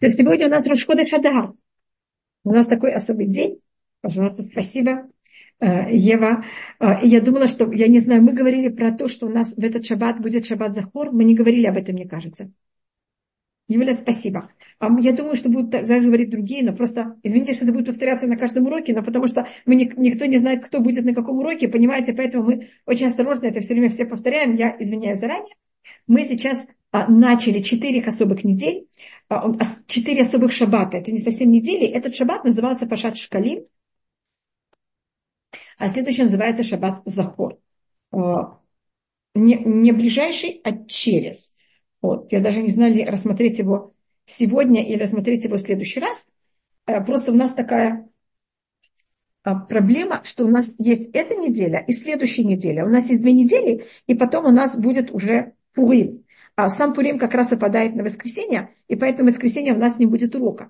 То есть сегодня у нас Рош ходеш Адар. У нас такой особый день. Пожалуйста, спасибо, Ева. Я думала, что, я не знаю, мы говорили про то, что у нас в этот шаббат будет шаббат Захор. Мы не говорили об этом, мне кажется. Юля, спасибо. Я думаю, что будут также говорить другие, но просто, извините, что это будет повторяться на каждом уроке, но потому что никто не знает, кто будет на каком уроке, понимаете, поэтому мы очень осторожно это все время все повторяем. Я извиняюсь заранее. Мы сейчас начали 4 особых недель, 4 особых шаббата. Это не совсем недели. Этот шаббат назывался Пашат Шкалим, а следующий называется шаббат Захор. Не ближайший, а через. Вот. Я даже не знаю, ли рассмотреть его сегодня или рассмотреть его в следующий раз. Просто у нас такая проблема, что у нас есть эта неделя и следующая неделя. У нас есть 2 недели, и потом у нас будет уже Пурим. А сам Пурим как раз выпадает на воскресенье, и поэтому в воскресенье у нас не будет урока.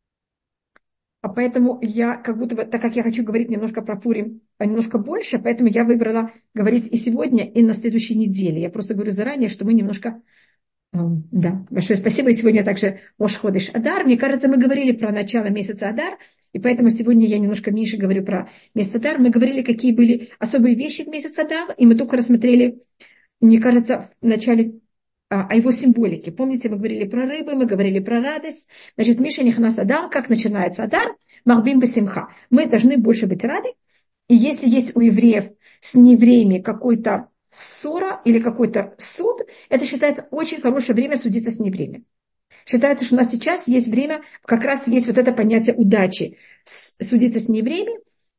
А поэтому я, как будто бы, так как я хочу говорить немножко про Пурим, немножко больше, поэтому я выбрала говорить и сегодня, и на следующей неделе. Я просто говорю заранее, что мы немножко... Да, большое спасибо. И сегодня также Рош ходеш Адар. Мне кажется, мы говорили про начало месяца Адар, и поэтому сегодня я немножко меньше говорю про месяц Адар. Мы говорили, какие были особые вещи в месяц Адар, и мы только рассмотрели, мне кажется, в начале о его символике. Помните, мы говорили про рыбы, мы говорили про радость. Значит, Миша Нихнас Адар, как начинается Адар? Махбим басимха. Мы должны больше быть рады. И если есть у евреев с неевреями какой-то ссора или какой-то суд, это считается очень хорошее время судиться с неевреями. Считается, что у нас сейчас есть время, как раз есть вот это понятие удачи судиться с неевреями,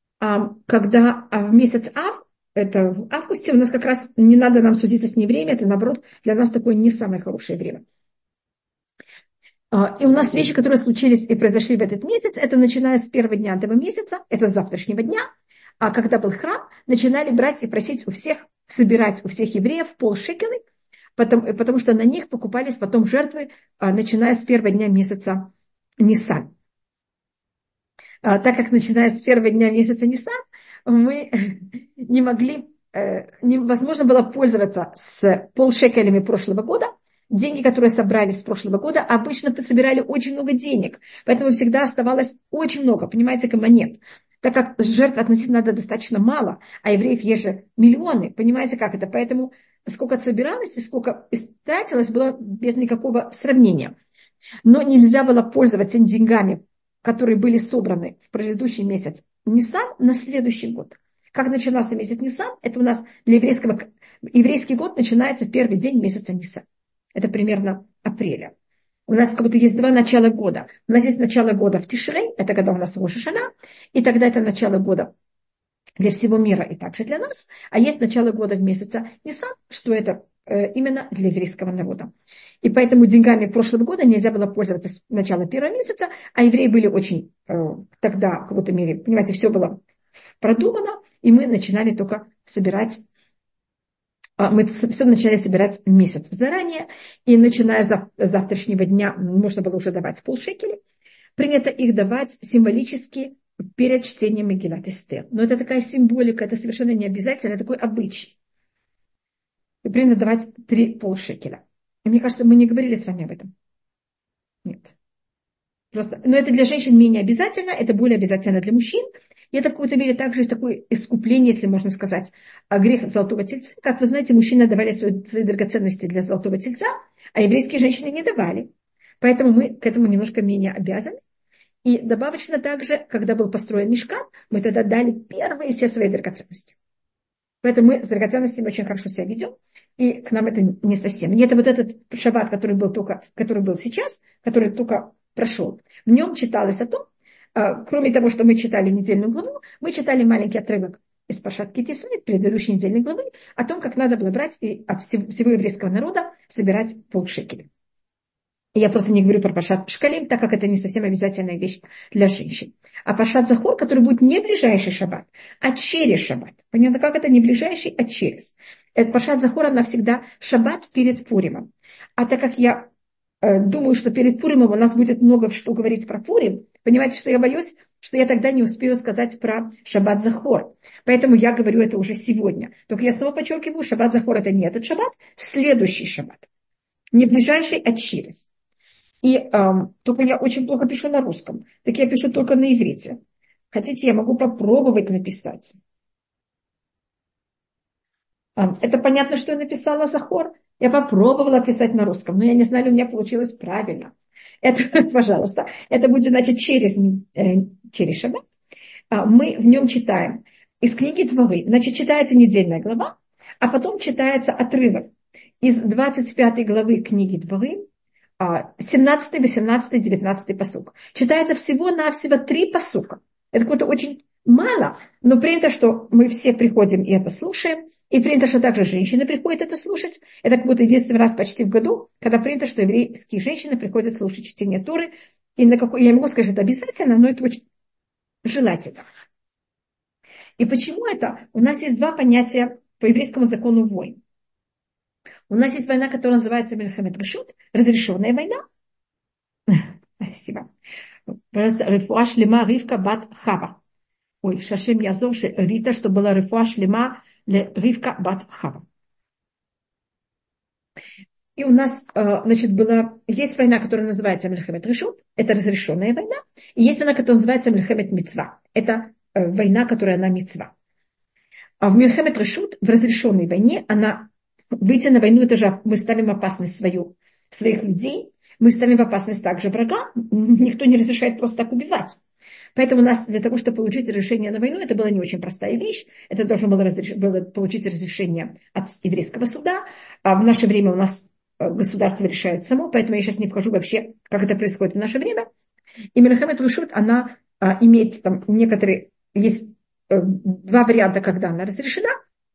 когда в месяц Ав, это в августе, у нас как раз не надо нам судиться с неевреями, это наоборот для нас такое не самое хорошее время. И у нас вещи, которые случились и произошли в этот месяц, это начиная с первого дня этого месяца, это с завтрашнего дня, а когда был храм, начинали брать и просить у всех, собирать у всех евреев полшекелы, потому что на них покупались потом жертвы, начиная с первого дня месяца Нисан. Так как начиная с первого дня месяца Нисан, мы не могли, невозможно было пользоваться с полшекелями прошлого года. Деньги, которые собрались с прошлого года, обычно собирали очень много денег, поэтому всегда оставалось очень много, понимаете, как монет. Так как жертв относительно надо достаточно мало, а евреев есть же миллионы, понимаете, как это? Поэтому сколько собиралось и сколько истратилось, было без никакого сравнения. Но нельзя было пользоваться деньгами, которые были собраны в предыдущий месяц Нисан, на следующий год. Как начинался месяц Нисан, это у нас для еврейский год начинается в первый день месяца Нисан. Это примерно апреля. У нас как будто есть 2 начала года. У нас есть начало года в Тишрей, это когда у нас Рош ха-Шана, и тогда это начало года для всего мира и также для нас. А есть начало года в месяце Нисан, что это именно для еврейского народа. И поэтому деньгами прошлого года нельзя было пользоваться с начала первого месяца, а евреи были очень тогда, в какой-то мере, понимаете, все было продумано, и мы начинали только собирать. Мы все начали собирать месяц заранее, и начиная с завтрашнего дня можно было уже давать полшекеля. Принято их давать символически перед чтением Мегилат Эстер. Но это такая символика, это совершенно не обязательно, это такой обычай. И принято давать 3 полшекеля. И мне кажется, мы не говорили с вами об этом. Нет. Просто, но это для женщин менее обязательно, это более обязательно для мужчин. И это в какой-то мере также такое искупление, если можно сказать, грех золотого тельца. Как вы знаете, мужчины давали свои драгоценности для золотого тельца, а еврейские женщины не давали. Поэтому мы к этому немножко менее обязаны. И добавочно также, когда был построен мишкан, мы тогда дали первые все свои драгоценности. Поэтому мы с драгоценностями очень хорошо себя ведем, и к нам это не совсем. И это вот этот шаббат, который был сейчас, который только прошел, в нем читалось о том, кроме того, что мы читали недельную главу, мы читали маленький отрывок из Пашат Ки-Тисрей, предыдущей недельной главы, о том, как надо было брать и от всего еврейского народа собирать полшекеля. И я просто не говорю про Пашат Шкалим, так как это не совсем обязательная вещь для женщин. А Пашат Захор, который будет не ближайший шаббат, а через шаббат. Понятно, как это не ближайший, а через. Пашат Захор, она всегда шаббат перед Пуримом. А так как я думаю, что перед Пуримом у нас будет много что говорить про Пурим, понимаете, что я боюсь, что я тогда не успею сказать про шаббат Захор. Поэтому я говорю это уже сегодня. Только я снова подчеркиваю, шаббат Захор это не этот шаббат, следующий шаббат. Не ближайший, а через. И только я очень плохо пишу на русском. Так я пишу только на иврите. Хотите, я могу попробовать написать. Это понятно, что я написала Захор. Я попробовала писать на русском, но я не знаю, ли у меня получилось правильно. Это, пожалуйста, это будет, значит, через шаббат. Мы в нем читаем из книги Дворы. Значит, читается недельная глава, а потом читается отрывок из 25 главы книги Дворы, 17, 18, 19 пасук. Читается всего-навсего 3 пасука. Это какое-то очень мало, но принято, что мы все приходим и это слушаем, и принято, что также женщины приходят это слушать. Это как будто единственный раз почти в году, когда принято, что еврейские женщины приходят слушать чтение Торы. И на какой, я не могу сказать, что это обязательно, но это очень желательно. И почему это? У нас есть два понятия по еврейскому закону войн. У нас есть война, которая называется Мельхамет Решут, разрешенная война. Спасибо. Рефуа шлема Ривка бат Хава. Ой, Шашем Язов Рита, что была рефуа шлема Ривка бат Хава. И у нас, значит, есть война, которая называется Мельхамет Решут, это разрешенная война, и есть война, которая называется Мельхамет Мицва, это война, которая на Мицва. А в Мельхамет Решут, в разрешенной войне, выйти на войну, это же мы ставим опасность своих людей, мы ставим в опасность также врага, никто не разрешает просто так убивать. Поэтому у нас для того, чтобы получить разрешение на войну, это была не очень простая вещь, это должно было получить разрешение от еврейского суда, а в наше время у нас государство решает само, поэтому я сейчас не вхожу вообще, как это происходит в наше время. И Мельхамет Решут, она имеет там некоторые, есть два варианта, когда она разрешена.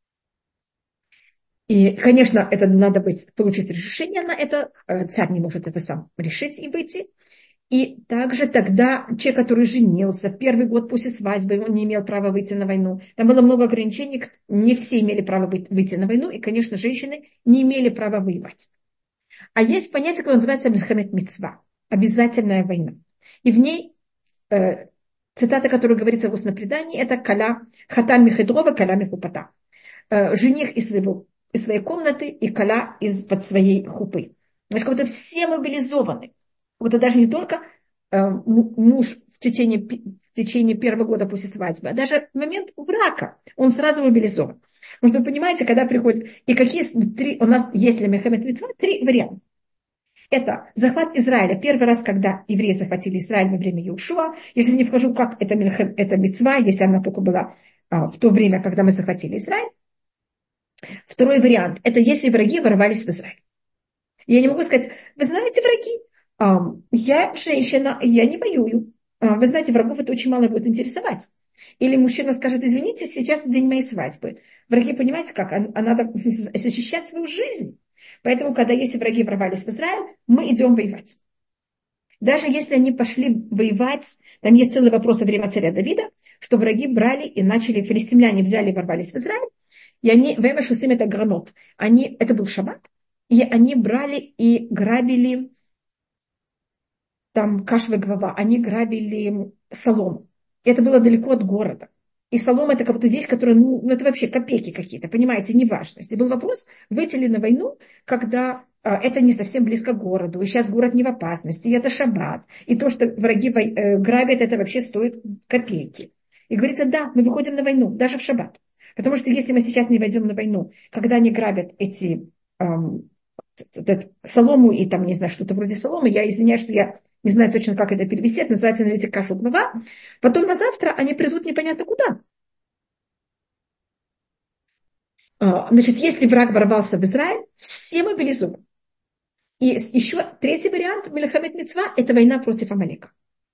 И, конечно, это надо получить разрешение на это, царь не может это сам решить и выйти. И также тогда человек, который женился в первый год после свадьбы, он не имел права выйти на войну. Там было много ограничений, не все имели право выйти на войну, и, конечно, женщины не имели права воевать. А есть понятие, которое называется Мельхамет Мицва, обязательная война. И в ней цитата, которая говорится в устном предании, это «Каля хатан михедрова, каля михупата». Жених из своей комнаты и каля из-под своей хупы. Значит, как будто все мобилизованы. Вот это даже не только муж в течение первого года после свадьбы, а даже в момент брака он сразу мобилизован. Потому что вы понимаете, когда приходит, и у нас есть для Мельхамет Мицва 3 варианта. Это захват Израиля. Первый раз, когда евреи захватили Израиль во время Иошуа. Я сейчас не вхожу, как это мицва, если она только была в то время, когда мы захватили Израиль. Второй вариант. Это если враги ворвались в Израиль. Я не могу сказать, вы знаете, враги, я женщина, я не воюю. Вы знаете, врагов это очень мало будет интересовать. Или мужчина скажет, извините, сейчас день моей свадьбы. Враги, понимаете как, надо защищать свою жизнь. Поэтому, когда если враги ворвались в Израиль, мы идем воевать. Даже если они пошли воевать, там есть целый вопрос во время царя Давида, что враги брали и начали, филистимляне взяли и ворвались в Израиль, и они, время шусим это гранот, это был шаббат, и они брали и грабили, там кашва глава, они грабили солому. И это было далеко от города. И солома это как-то вещь, которая, это вообще копейки какие-то, понимаете, неважно. Если был вопрос, выйти ли на войну, когда это не совсем близко к городу, и сейчас город не в опасности, и это шаббат, и то, что враги грабят, это вообще стоит копейки. И говорится, да, мы выходим на войну, даже в шаббат. Потому что если мы сейчас не войдем на войну, когда они грабят эти солому и там, не знаю, что-то вроде соломы, я извиняюсь, что я не знаю точно, как это перевести, это называется на иврите кашу глава. Потом на завтра они придут непонятно куда. Значит, если враг ворвался в Израиль, все мобилизованы. И еще третий вариант Мельхамет Мицва – это война против Амалека.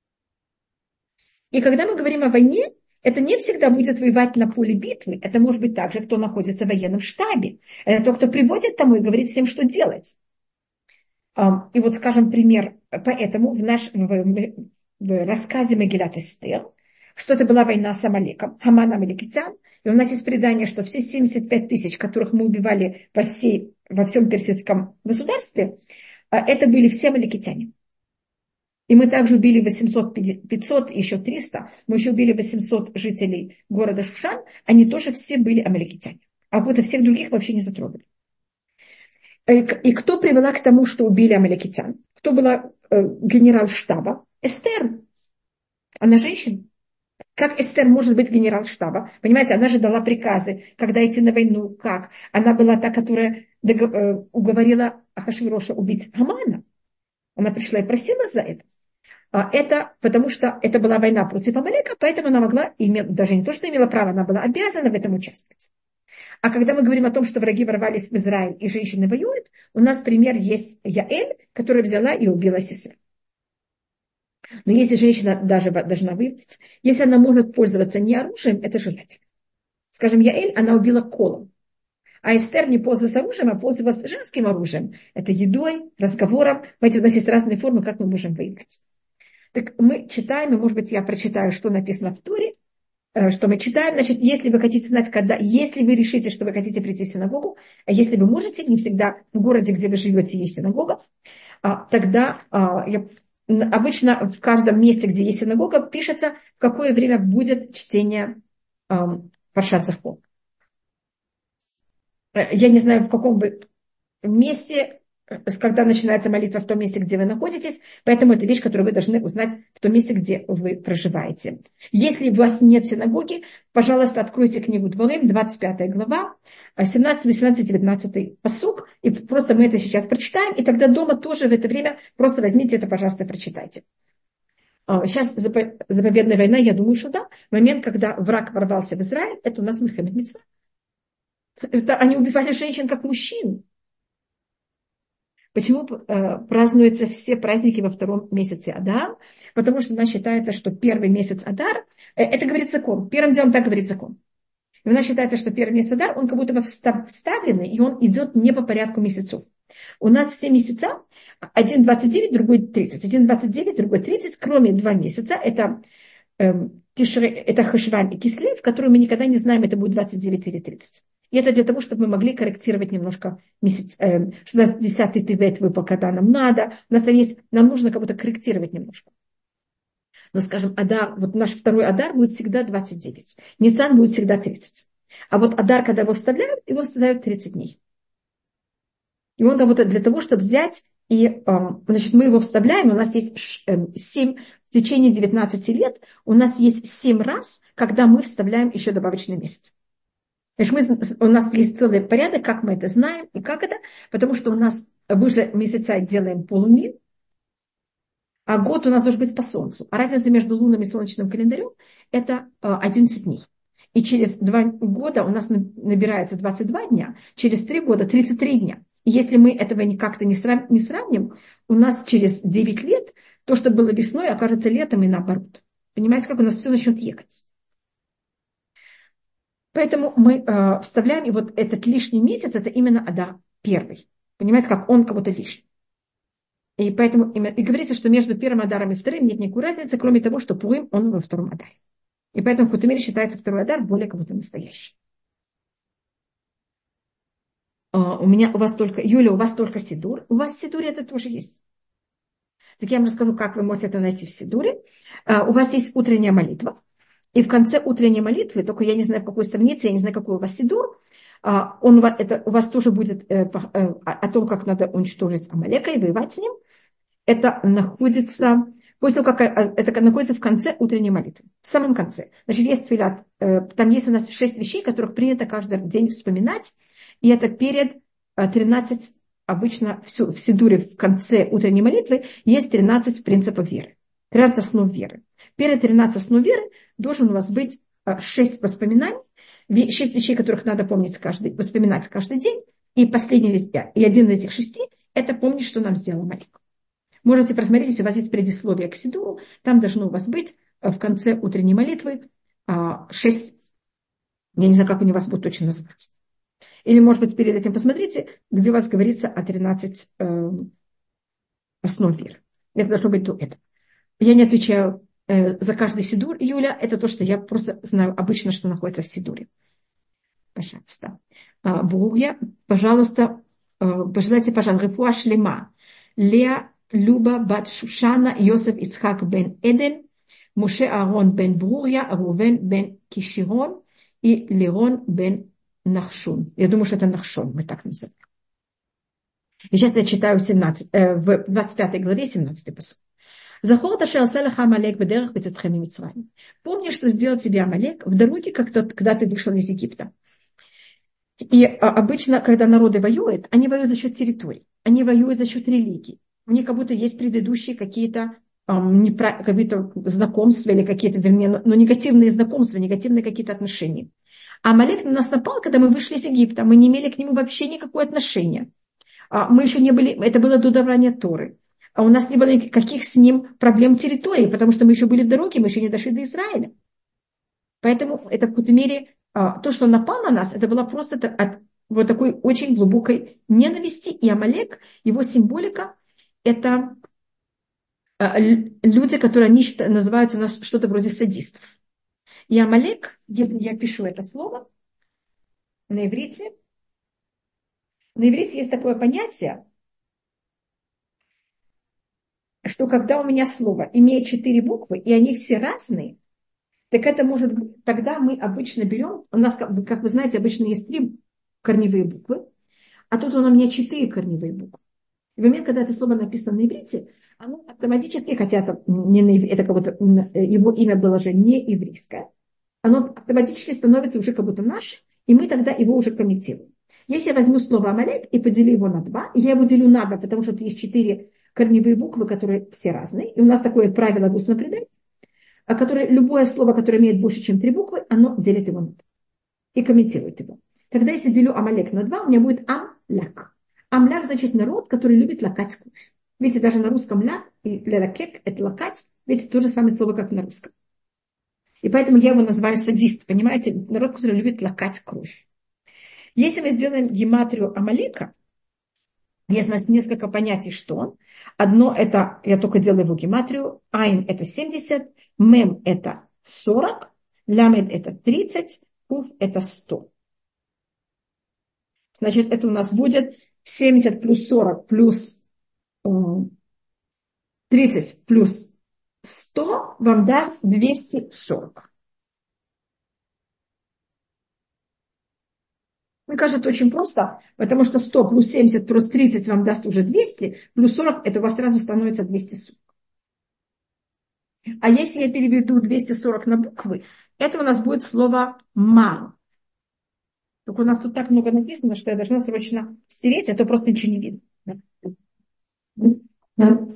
И когда мы говорим о войне, это не всегда будет воевать на поле битвы. Это может быть также, кто находится в военном штабе. Это тот, кто приводит тому и говорит всем, что делать. И вот, скажем, пример. Поэтому в рассказе Мегилат Эстер, что это была война с Амалеком, Хаман Амалекитян. И у нас есть предание, что все 75 тысяч, которых мы убивали во всем персидском государстве, это были все амалекитяне. И мы также убили 500, еще 300, мы еще убили 800 жителей города Шушан, они тоже все были амалекитяне. А вот всех других вообще не затронули. И кто привела к тому, что убили амалекитян? Кто была генерал штаба? Эстер. Она женщина. Как Эстер может быть генерал штаба? Понимаете, она же дала приказы, когда идти на войну, как? Она была та, которая уговорила Ахашвироша убить Хамана. Она пришла и просила за это. Это потому что это была война против Амалека, поэтому она могла, даже не то, что имела право, она была обязана в этом участвовать. А когда мы говорим о том, что враги ворвались в Израиль и женщины воюют, у нас пример есть Яэль, которая взяла и убила Сисера. Но если женщина даже должна воевать, если она может пользоваться не оружием, это желательно. Скажем, Яэль, она убила колом. А Эстер не пользовалась оружием, а пользовалась женским оружием. Это едой, разговором. Понимаете, у нас есть разные формы, как мы можем воевать. Так мы читаем, и, может быть, я прочитаю, что написано в Торе, что мы читаем. Значит, если вы хотите знать, когда, если вы решите, что вы хотите прийти в синагогу, а если вы можете, не всегда в городе, где вы живете, есть синагога, тогда обычно в каждом месте, где есть синагога, пишется, в какое время будет чтение Паршат Захор. Я не знаю, в каком бы месте, когда начинается молитва в том месте, где вы находитесь, поэтому это вещь, которую вы должны узнать в том месте, где вы проживаете. Если у вас нет синагоги, пожалуйста, откройте книгу Дворим, 25 глава, 17, 18, 19 пасук, и просто мы это сейчас прочитаем, и тогда дома тоже в это время просто возьмите это, пожалуйста, прочитайте. Сейчас заповедная война, я думаю, что да, момент, когда враг ворвался в Израиль, это у нас Милхемет Мицва. Это они убивали женщин как мужчин. Почему празднуются все праздники во втором месяце Адар? Потому что у нас считается, что первый месяц Адар, это говорит закон. Первым делом так говорит закон. И у нас считается, что первый месяц Адар, он как будто бы вставленный, и он идет не по порядку месяцев. У нас все месяца, один 29, другой 30. Один 29, другой 30, кроме 2 месяца. Это Хешван и Кислев, которые мы никогда не знаем, это будет 29 или 30. И это для того, чтобы мы могли корректировать немножко месяц, что у нас 10-й Тевет выпал, когда нам надо. У нас там есть, нам нужно как будто корректировать немножко. Но, скажем, Адар, вот наш второй Адар будет всегда 29. Нисан будет всегда 30. А вот Адар, когда его вставляют 30 дней. И он как будто для того, чтобы взять, и, значит, мы его вставляем, у нас есть 7, в течение 19 лет, у нас есть 7 раз, когда мы вставляем еще добавочный месяц. Значит, у нас есть целый порядок, как мы это знаем и как это, потому что у нас выше месяца делаем полумиль, а год у нас должен быть по солнцу. А разница между лунным и солнечным календарем это 11 дней. И через 2 года у нас набирается 22 дня, через 3 года 33 дня. И если мы этого как-то не сравним, у нас через 9 лет то, что было весной, окажется летом и наоборот. Понимаете, как у нас все начнет ехать. Поэтому мы вставляем, и вот этот лишний месяц, это именно Адар первый. Понимаете, как он кого-то лишний. И поэтому и говорится, что между первым Адаром и вторым нет никакой разницы, кроме того, что Пурим, он во втором Адаре. И поэтому в какой-то мере считается второй Адар более как будто настоящий. У вас только, Юля, у вас только Сидур. У вас в Сидуре это тоже есть. Так я вам расскажу, как вы можете это найти в Сидуре. У вас есть утренняя молитва. И в конце утренней молитвы, только я не знаю, в какой странице, я не знаю, какой у вас сидур, у вас тоже будет о том, как надо уничтожить Амалека и воевать с ним. Это находится, после того, как это находится в конце утренней молитвы, в самом конце. Значит, есть тфилат, там есть у нас 6 вещей, которых принято каждый день вспоминать, и это перед 13, обычно в сидуре в конце утренней молитвы есть 13 принципов веры, 13 основ веры. Перед 13 основ веры должен у вас быть 6 воспоминаний, 6 вещей, которых надо помнить воспоминать каждый день. И последний, и один из этих 6 это помнить, что нам сделал Амалек. Можете просмотреть, если у вас есть предисловие к Сидуру, там должно у вас быть в конце утренней молитвы 6, я не знаю, как они вас будут точно называть. Или, может быть, перед этим посмотрите, где у вас говорится о 13 основ веры. Это должно быть до этого. Я не отвечаю за каждый сидур, Юля, это то, что я просто знаю обычно, что находится в сидуре. Пожалуйста. Буруя, пожалуйста, пожелайте, пожалуйста, рефуа шлема. Леа Люба бат Шушана, Йосеф Ицхак бен Эден, Моше Аарон бен Буруя, Рувен бен Киширон и Лерон бен Нахшун. Я думаю, что это Нахшон, мы так называем. И сейчас я читаю в 25 главе 17 посыл. Захор ташеасалаха Амалек бедерах бецетхем мицраим. Помни, что сделал тебе Амалек в дороге, когда ты вышел из Египта. И обычно, когда народы воюют, они воюют за счет территорий, они воюют за счет религии. У них как будто есть предыдущие какие-то знакомства или какие-то, вернее, но негативные знакомства, негативные какие-то отношения. А Амалек на нас напал, когда мы вышли из Египта. Мы не имели к нему вообще никакого отношения. Мы еще не были, это было до давания Торы. А у нас не было никаких с ним проблем территории, потому что мы еще были в дороге, мы еще не дошли до Израиля. Поэтому это в какой-то мере то, что он напал на нас, это было просто от вот такой очень глубокой ненависти. И Амалек, его символика, это люди, которые они называются у нас что-то вроде садистов. И Амалек, если я пишу это слово на иврите есть такое понятие, что когда у меня слово имеет 4 буквы, и они все разные, так это может быть, тогда мы обычно берем, у нас, как вы знаете, обычно есть 3 корневые буквы, а тут у меня 4 корневые буквы. И в момент, когда это слово написано на иврите, оно автоматически, хотя это как будто его имя было же не еврейское, оно автоматически становится уже как будто наше, и мы тогда его уже комментируем. Если я возьму слово Амалек и поделю его на 2, я его делю на 2, потому что тут есть 4 корневые буквы, которые все разные, и у нас такое правило в устном предании, которое любое слово, которое имеет больше, чем 3 буквы, оно делит его на 2 и комментирует его. Тогда если делю Амалек на 2, у меня будет Амляк. Амляк значит народ, который любит лакать кровь. Видите, даже на русском ляк и лякек это лакать, видите, то же самое слово, как на русском. И поэтому я его называю садист, понимаете, народ, который любит лакать кровь. Если мы сделаем гематрию Амалека, есть у нас несколько понятий, что он. Одно это, я только делаю его гематрию, айн это 70, мем это 40, лямед это 30, куф это 100. Значит, это у нас будет 70 плюс 40 плюс 30 плюс 100 вам даст 240. Мне кажется, это очень просто, потому что 100 плюс 70 плюс 30 вам даст уже 200, плюс 40 это у вас сразу становится 240. А если я переведу 240 на буквы, это у нас будет слово «мам». Только у нас тут так много написано, что я должна срочно стереть, а то просто ничего не видно. Да.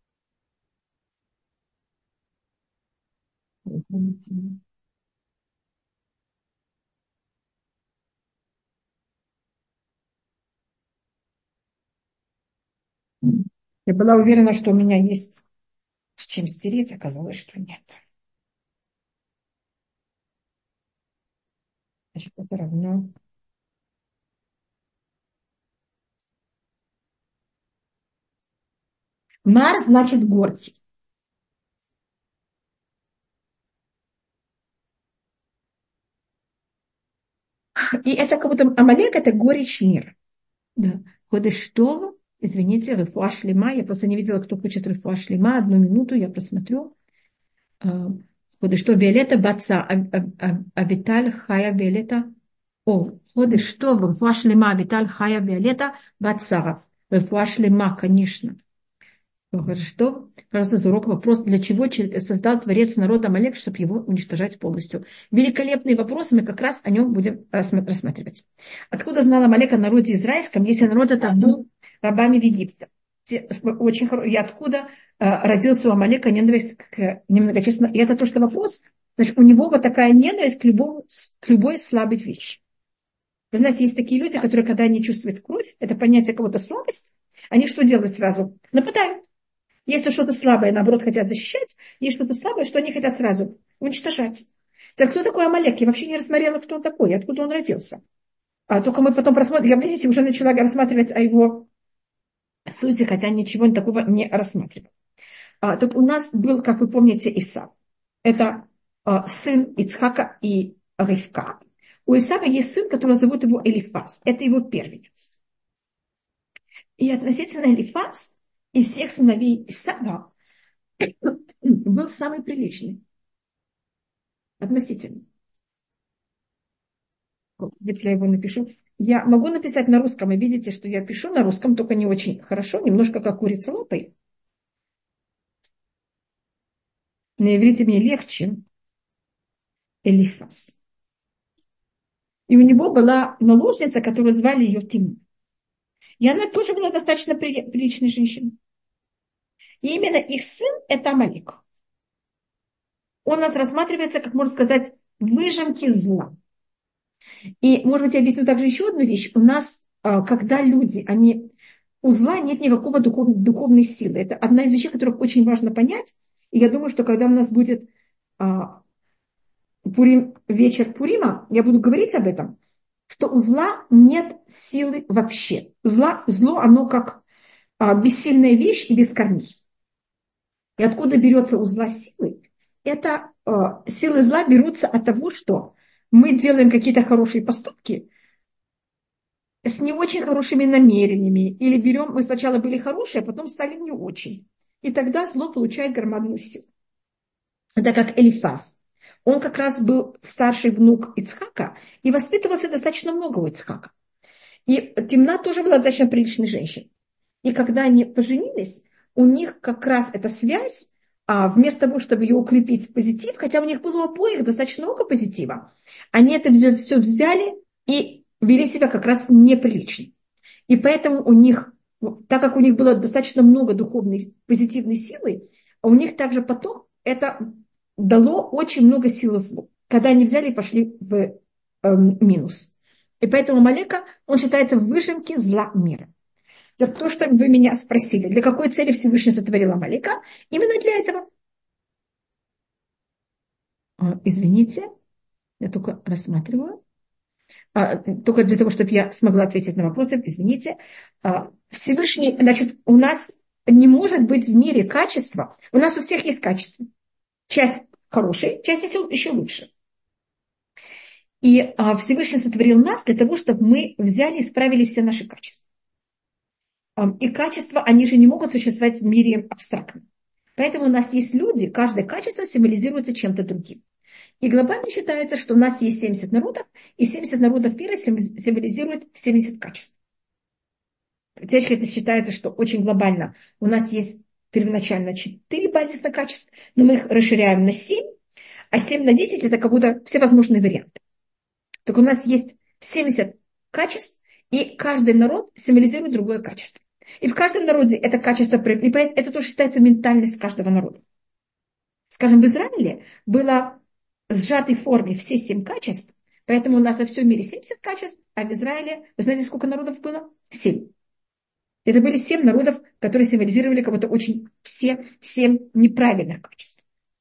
Я была уверена, что у меня есть с чем стереть, оказалось, что нет. Значит, это равно. Мар значит горький. И это как будто Амалек это горечь мира. Да. Ходештов, извините, рефуа шлема. Я просто не видела, кто хочет рефуа шлема. 1 минуту, я просмотрю. Ходештов Виолетта Баца, Авиталь Хая Виолетта. Ходештов, рефуа шлема, Авиталь Хая Виолетта Бацара. Рефуа шлема, конечно. Что? Просто из урока вопрос, для чего создал Творец народа Амалек, чтобы его уничтожать полностью. Великолепный вопрос, мы как раз о нем будем рассматривать. Откуда знал Амалек о народе израильском, если народ этот был рабами в Египте? Очень и откуда родился у Амалека ненависть к немногочисленным? И это то, что вопрос. Значит, у него вот такая ненависть к любой слабой вещи. Вы знаете, есть такие люди, которые, когда они чувствуют кровь, это понятие кого-то слабость, они что делают сразу? Нападают. Есть что-то слабое, наоборот, хотят защищать. Есть что-то слабое, что они хотят сразу уничтожать. Так кто такой Амалек? Я вообще не рассмотрела, кто он такой, откуда он родился. А только мы потом просмотрим. Я, видите, уже начала рассматривать о его сути, хотя ничего такого не рассматривала. Так у нас был, как вы помните, Исав. Это сын Ицхака и Ривка. У Исава есть сын, который зовут его Элифаз. Это его первенец. И относительно Элифаз и всех сыновей Исава был самый приличный. Относительно. Если я его напишу. Я могу написать на русском, и видите, что я пишу на русском, только не очень хорошо, немножко как курица лапой. На иврите мне легче. Элифаз. И у него была наложница, которую звали ее Тим. И она тоже была достаточно приличной женщиной. И именно их сын– это Амалик. Он у нас рассматривается, как можно сказать, выжимки зла. И, может быть, я объясню также еще одну вещь. У нас, когда люди, у зла нет никакого духовной силы. Это одна из вещей, которых очень важно понять. И я думаю, что когда у нас будет вечер Пурима, я буду говорить об этом, что у зла нет силы вообще. Зло, оно как бессильная вещь и без корней. И откуда берется у зла силы? Это силы зла берутся от того, что мы делаем какие-то хорошие поступки с не очень хорошими намерениями. Или мы сначала были хорошие, а потом стали не очень. И тогда зло получает громадную силу. Это как Элифаз. Он как раз был старший внук Ицхака и воспитывался достаточно много у Ицхака. И Тимна тоже была достаточно приличной женщиной. И когда они поженились, у них как раз эта связь, вместо того, чтобы ее укрепить в позитив, хотя у них было у обоих достаточно много позитива, они это все взяли и вели себя как раз неприлично. И поэтому у них, так как у них было достаточно много духовной позитивной силы, у них также потом это дало очень много силы злу, когда они взяли и пошли в минус. И поэтому Амалека, он считается выжимки зла мира. То, что вы меня спросили, для какой цели Всевышний сотворил Амалека, именно для этого. Извините, я только рассматриваю. Только для того, чтобы я смогла ответить на вопросы, извините. Всевышний, значит, у нас не может быть в мире качества. У нас у всех есть качество. Часть хорошая, часть еще лучше. И Всевышний сотворил нас для того, чтобы мы взяли и исправили все наши качества. И качества, они же не могут существовать в мире абстрактно. Поэтому у нас есть люди, каждое качество символизируется чем-то другим. И глобально считается, что у нас есть 70 народов, и 70 народов мира символизируют 70 качеств. Теперь это считается, что очень глобально у нас есть первоначально 4 базисных качества, но мы их расширяем на 7, а 7 на 10 это как будто всевозможные варианты. Так у нас есть 70 качеств, и каждый народ символизирует другое качество. И в каждом народе это качество, и это тоже считается ментальность каждого народа. Скажем, в Израиле было в сжатой форме все 7 качеств, поэтому у нас во всем мире 70 качеств, а в Израиле, вы знаете, сколько народов было? 7. Это были 7 народов, которые символизировали как будто очень все 7 неправильных качеств.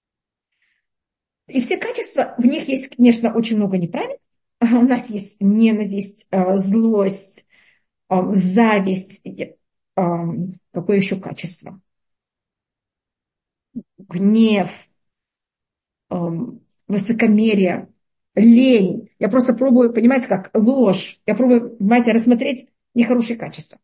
И все качества, в них есть, конечно, очень много неправильных. У нас есть ненависть, злость, зависть, какое еще качество? Гнев, высокомерие, лень. Я просто пробую, понимаете, как ложь. Я пробую, понимаете, рассмотреть нехорошие качества.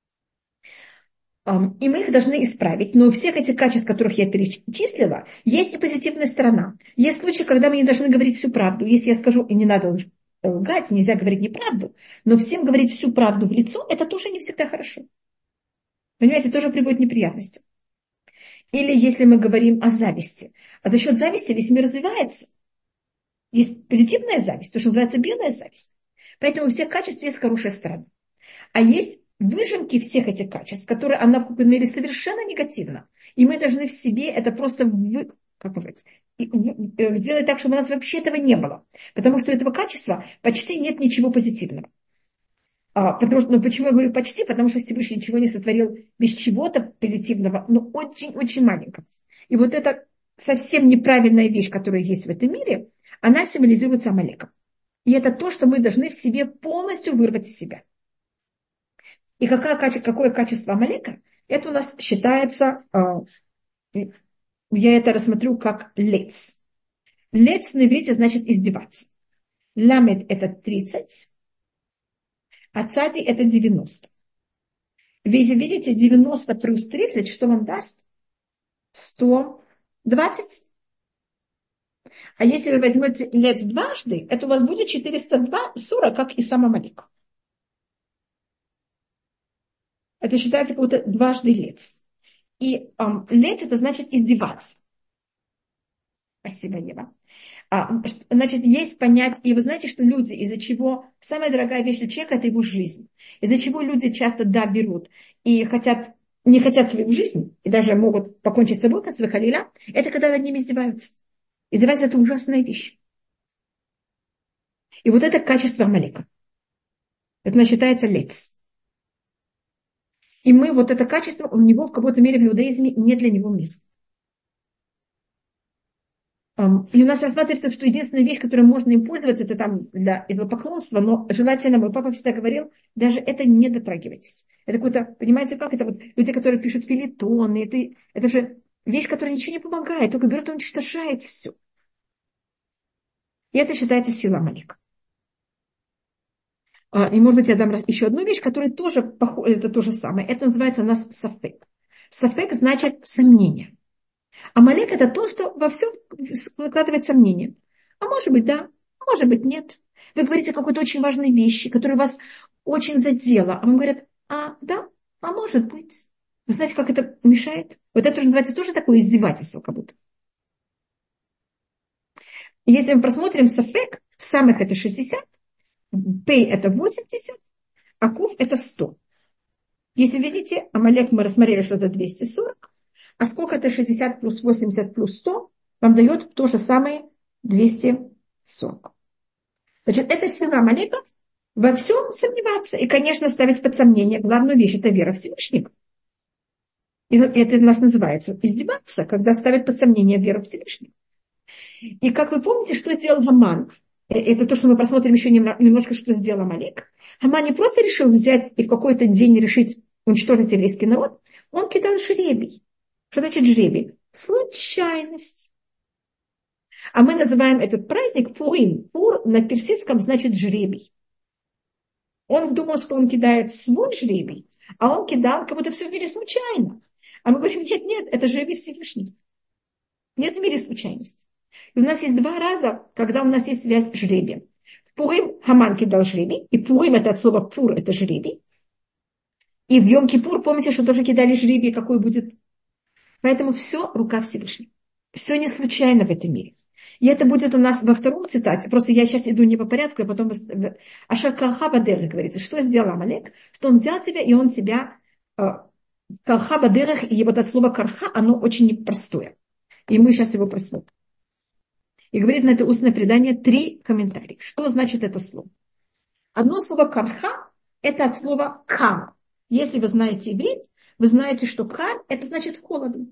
И мы их должны исправить. Но у всех этих качеств, которых я перечислила, есть и позитивная сторона. Есть случаи, когда мы не должны говорить всю правду. Если я скажу, и не надо лгать, нельзя говорить неправду, но всем говорить всю правду в лицо, это тоже не всегда хорошо. Понимаете, тоже приводит к неприятностям. Или если мы говорим о зависти. А за счет зависти весь мир развивается. Есть позитивная зависть, то, что называется белая зависть. Поэтому у всех качеств есть хорошая сторона. А есть выжимки всех этих качеств, которые она в какой-то мере совершенно негативна. И мы должны в себе это просто сделать так, чтобы у нас вообще этого не было. Потому что у этого качества почти нет ничего позитивного. Почему я говорю почти? Потому что Всевышний ничего не сотворил без чего-то позитивного, но очень-очень маленького. И вот эта совсем неправильная вещь, которая есть в этом мире, она символизируется Амалеком. И это то, что мы должны в себе полностью вырвать из себя. И какое качество Амалека? Это у нас считается, я это рассмотрю как лец. Лец на иврите значит издеваться. Ламед это 30, а цади это 90. Вы видите, 90 плюс 30, что вам даст? 120. А если вы возьмете лец дважды, это у вас будет 440, как и сам Амалек. это считается как будто дважды лец. И лец это значит издеваться. Спасибо, Ева. Значит, есть понятие, и вы знаете, что люди, из-за чего самая дорогая вещь для человека – это его жизнь. Из-за чего люди часто, да, берут и не хотят свою жизнь, и даже могут покончить с собой, как свой халиля, это когда над ними издеваются. Издеваться – это ужасная вещь. И вот это качество Амалека. Это считается лец. И мы, вот это качество, у него в какой-то мере в иудаизме нет для него места. И у нас рассматривается, что единственная вещь, которой можно им пользоваться, это там для идолопоклонства, но желательно, мой папа всегда говорил, даже это не дотрагивайтесь. Это какое-то, понимаете, как это вот люди, которые пишут филитоны, это же вещь, которая ничего не помогает, только берет и уничтожает все. И это считается сила Амалека. И, может быть, я дам еще одну вещь, которая тоже это то же самое. Это называется у нас сафек. Сафек значит сомнение. Амалек это то, что во всем вкладывает сомнение. А может быть, да, а может быть, нет. Вы говорите о какой-то очень важной вещи, которая вас очень задела. А вам говорят, да, а может быть. Вы знаете, как это мешает? Вот это называется тоже такое издевательство, как будто. Если мы просмотрим сафек, самых это 60, пей это 80, а кув это 100. Если видите, Амалек мы рассмотрели, что это 240, а сколько это 60 плюс 80 плюс 100, вам дает то же самое 240. Значит, это сила Амалека во всем сомневаться. И, конечно, ставить под сомнение главную вещь – это вера в Всевышнего. И это у нас называется издеваться, когда ставят под сомнение веру в Всевышнего. И как вы помните, что делал Гаман? Это то, что мы посмотрим еще немножко, что сделал Амалек. Гаман не просто решил взять и в какой-то день решить уничтожить еврейский народ, он кидал жребий. Что значит жребий? Случайность. А мы называем этот праздник Пурим. Пур на персидском значит жребий. Он думал, что он кидает свой жребий, а он кидал, как будто все в мире случайно. А мы говорим, нет, это жребий Всевышнего. Нет в мире случайности. И у нас есть два раза, когда у нас есть связь с жребием. В Пурим Хаман кидал жребий, и Пурим это от слова пур, это жребий. И в Йом-Кипур, помните, что тоже кидали жребий, какой будет. Поэтому все рука Всевышнего. Все не случайно в этом мире. И это будет у нас во втором цитате. Просто я сейчас иду не по порядку, а потом... Ашар Калха Бадерах говорится. Что сделал Амалек? Что он взял тебя, и он тебя... Калха Бадерах, и вот от слова карха, оно очень непростое. И мы сейчас его просмотрим. И говорит на это устное предание 3 комментария. Что значит это слово? Одно слово карха – это от слова кам. Если вы знаете иврит, вы знаете, что кар – это значит холодно.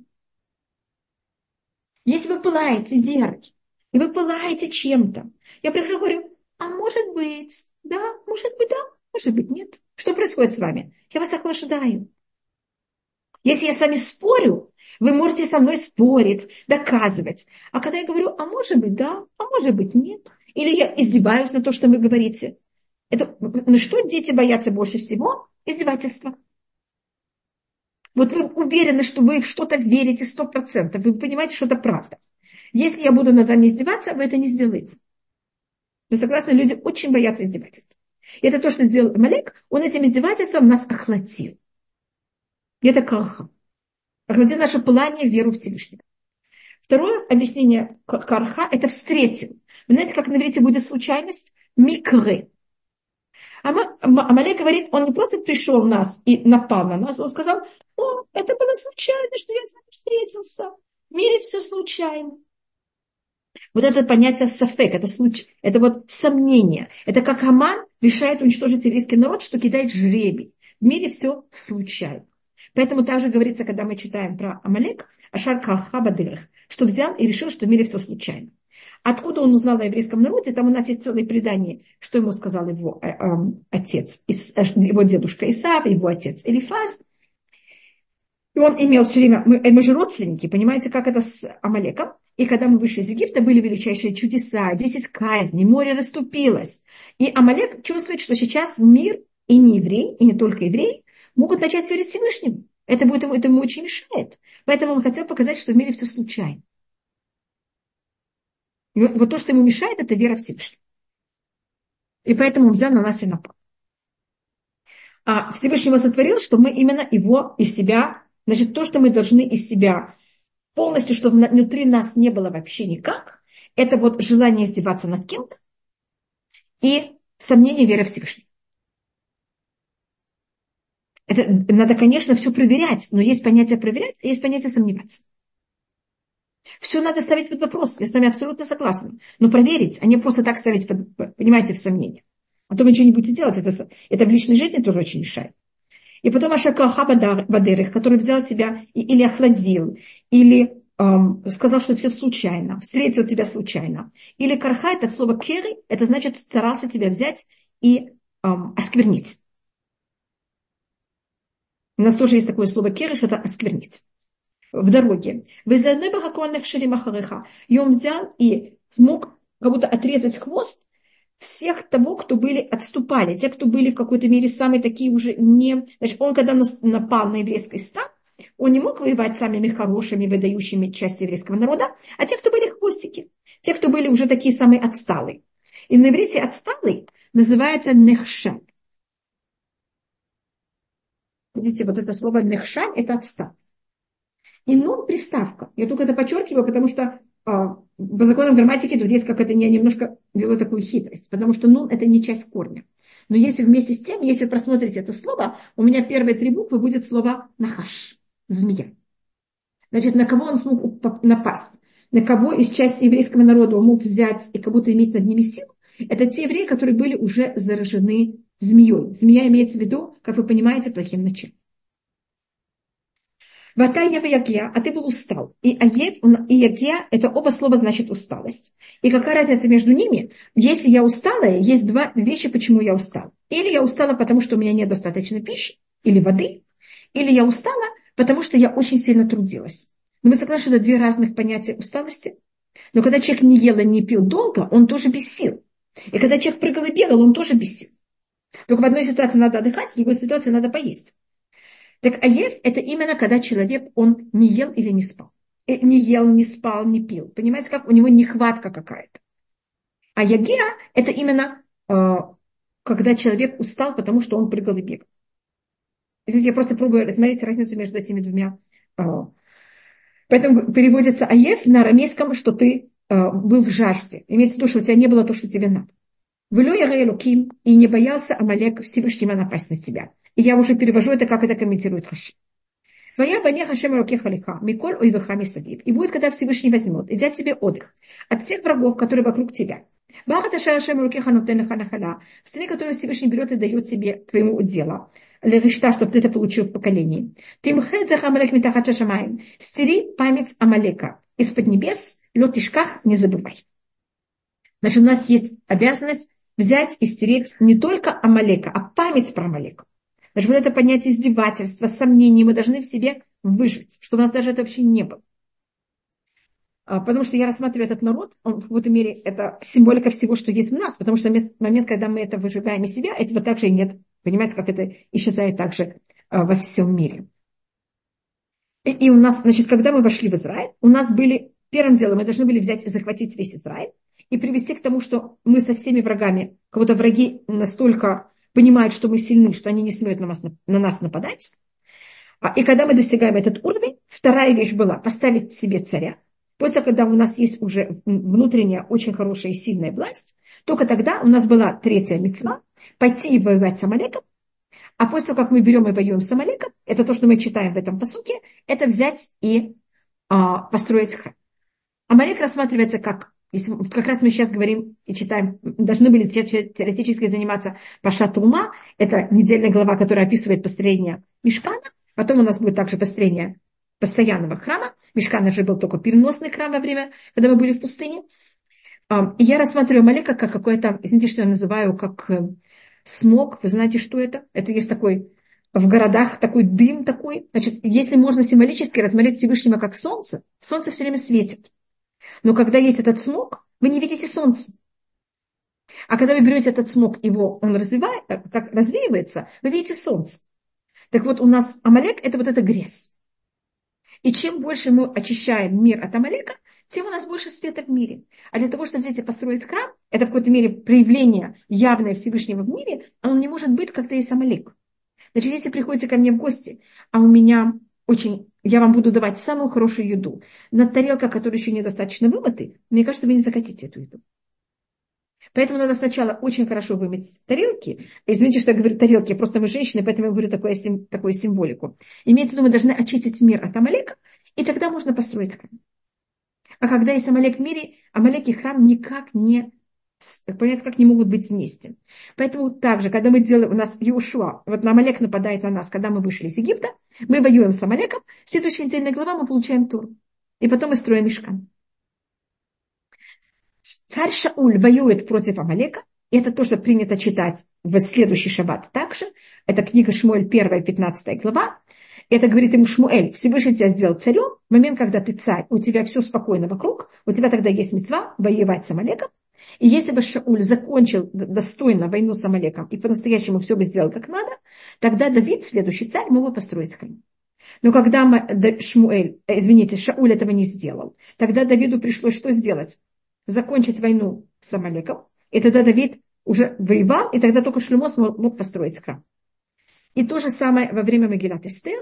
Если вы пылаете верой, и вы пылаете чем-то, я прихожу и говорю, а может быть, да, может быть, нет. Что происходит с вами? Я вас охлаждаю. Если я с вами спорю, вы можете со мной спорить, доказывать. А когда я говорю, а может быть, да, а может быть, нет. Или я издеваюсь на то, что вы говорите. На что дети боятся больше всего? Издевательства. Вот вы уверены, что вы в что-то верите 100%. Вы понимаете, что это правда. Если я буду над вами издеваться, вы это не сделаете. Вы согласны? Люди очень боятся издевательств. И это то, что сделал Амалек. Он этим издевательством нас охладил. И это карха. Охладил наше пылание в веру Всевышнего. Второе объяснение карха – это встретил. Вы знаете, как на иврите будет случайность? Микры. Амалек говорит, он не просто пришел нас и напал на нас, он сказал, это было случайно, что я с вами встретился. В мире все случайно. Вот это понятие сафек, это вот сомнение. Это как Аман решает уничтожить еврейский народ, что кидает жребий. В мире все случайно. Поэтому также говорится, когда мы читаем про Амалек, Ашар Калха Бадерах, что взял и решил, что в мире все случайно. Откуда он узнал о еврейском народе? Там у нас есть целое предание, что ему сказал его отец, его дедушка Исав, его отец Элифаз. И он имел все время, мы же родственники, понимаете, как это с Амалеком. И когда мы вышли из Египта, были величайшие чудеса, 10 казней, море расступилось. И Амалек чувствует, что сейчас мир, и не евреи, и не только евреи, могут начать верить Всевышнему. Это ему очень мешает. Поэтому он хотел показать, что в мире все случайно. И вот то, что ему мешает, это вера в Всевышнего. И поэтому он взял на нас и напал. А Всевышний его сотворил, что мы именно его из себя, значит, то, что мы должны из себя полностью, чтобы внутри нас не было вообще никак, это вот желание издеваться над кем-то и сомнение веры в Всевышнего. Это надо, конечно, все проверять, но есть понятие проверять, а есть понятие сомневаться. Все надо ставить под вопрос, я с вами абсолютно согласна. Но проверить, а не просто так ставить, понимаете, в сомнение. А то вы ничего не будете делать, это в личной жизни тоже очень мешает. И потом Ашакаха Бадерых, который взял тебя или охладил, или сказал, что все случайно, встретил тебя случайно. Или карха, это слово кери, это значит старался тебя взять и осквернить. У нас тоже есть такое слово кери, что это осквернить. В дороге. И он взял и смог как будто отрезать хвост всех того, кто были, отступали, те, кто были в какой-то мере самые такие уже не... Значит, он когда напал на еврейский стан, он не мог воевать с самыми хорошими, выдающими части еврейского народа, а те, кто были хвостики, те, кто были уже такие самые отсталые. И на иврите отсталый называется нехшань. Видите, вот это слово нехшань – это отсталый. И нун приставка. Я только это подчеркиваю, потому что по законам грамматики тут есть как это я немножко делаю такую хитрость, потому что нун это не часть корня. Но если вместе с тем, если просмотрите это слово, у меня первые 3 буквы будет слово нахаш, змея. Значит, на кого он смог напасть? На кого из части еврейского народа он мог взять и как будто иметь над ними силу? Это те евреи, которые были уже заражены змеей. Змея имеется в виду, как вы понимаете, плохим началом. Ватая ягья, а ты был устал. И аев и ягья, это оба слова значит усталость. И какая разница между ними? Если я усталая, есть 2 вещи, почему я устала. Или я устала, потому что у меня нет достаточно пищи или воды. Или я устала, потому что я очень сильно трудилась. Но вы согласны, что это 2 разных понятия усталости? Но когда человек не ел и не пил долго, он тоже без сил. И когда человек прыгал и бегал, он тоже без сил. Только в одной ситуации надо отдыхать, в другой ситуации надо поесть. Так аев – это именно когда человек, он не ел или не спал. Не ел, не спал, не пил. Понимаете, как у него нехватка какая-то. А ягеа – это именно когда человек устал, потому что он прыгал и бегал. Здесь я просто пробую рассмотреть разницу между этими 2. Поэтому переводится аев на арамейском, что ты был в жажде. Имеется в виду, что у тебя не было то, что тебе надо. «Вело яре Элоким», и не боялся Амалек Всевышнего напасть на тебя. И я уже перевожу это, как это комментирует Раши. И будет, когда Всевышний возьмет и дать тебе отдых от всех врагов, которые вокруг тебя. В стране, которую Всевышний берет и дает тебе твоему уделу. Чтобы ты это получил в поколении. Стери память Амалека из-под небес, летишках не забывай. Значит, у нас есть обязанность взять и стереть не только Амалека, а память про Амалека. Значит, вот это понятие издевательства, сомнений мы должны в себе выжить, чтобы у нас даже это вообще не было. Потому что я рассматриваю этот народ, он в какой-то мере это символика всего, что есть в нас, потому что в момент, когда мы это выжигаем из себя, этого также и нет. Понимаете, как это исчезает также во всем мире. И у нас, значит, когда мы вошли в Израиль, у нас были, первым делом мы должны были взять и захватить весь Израиль и привести к тому, что мы со всеми врагами, кого-то враги настолько понимают, что мы сильны, что они не смеют на нас нападать. И когда мы достигаем этот уровень, вторая вещь была поставить себе царя. После, когда у нас есть уже внутренняя очень хорошая и сильная власть, только тогда у нас была 3-я мицва пойти и воевать с Амалеком. А после того, как мы берем и воюем с Амалеком, это то, что мы читаем в этом пасуке, это взять и построить храм. Амалек рассматривается как, если как раз мы сейчас говорим и читаем, должны были теоретически заниматься Пашат Ума, это недельная глава, которая описывает построение Мишкана, потом у нас будет также построение постоянного храма. Мишкан же был только переносный храм во время, когда мы были в пустыне. И я рассматриваю Амалека как какое-то, извините, что я называю, как смог. Вы знаете, что это? Это есть такой в городах такой дым такой. Значит, если можно символически рассмотреть Всевышнего как солнце, солнце все время светит. Но когда есть этот смог, вы не видите солнце. А когда вы берете этот смог, он как развеивается, вы видите солнце. Так вот, у нас Амалек – это вот эта грязь. И чем больше мы очищаем мир от Амалека, тем у нас больше света в мире. А для того, чтобы взять и построить храм, это в какой-то мере проявление явное Всевышнего в мире, а он не может быть, когда есть Амалек. Значит, если приходите ко мне в гости, а у меня я вам буду давать самую хорошую еду на тарелках, которые еще недостаточно вымыты, мне кажется, вы не захотите эту еду. Поэтому надо сначала очень хорошо вымыть тарелки. Извините, что я говорю тарелки, просто мы женщины, поэтому я говорю такую символику. Имеется в виду, мы должны очистить мир от Амалека, и тогда можно построить храм. А когда есть Амалек в мире, Амалек и храм никак не, понятно, как не могут быть вместе. Поэтому также, когда мы делаем, у нас Иошуа, вот на Амалек нападает на нас, когда мы вышли из Египта, мы воюем с Амалеком, в следующей недельной глава мы получаем Тору. И потом мы строим мишкан. Царь Шауль воюет против Амалека. И это то, что принято читать в следующий шаббат также. Это книга Шмуэль 1, 15 глава. Это говорит ему Шмуэль: Всевышний тебя сделал царем. В момент, когда ты царь, у тебя все спокойно вокруг, у тебя тогда есть мицва воевать с Амалеком. И если бы Шауль закончил достойно войну с Амалеком и по-настоящему все бы сделал как надо, тогда Давид, следующий царь, мог бы построить храм. Но когда Шауль этого не сделал, тогда Давиду пришлось что сделать? Закончить войну с Амалеком. И тогда Давид уже воевал, и тогда только Шломо мог построить храм. И то же самое во время Мегилат Эстер.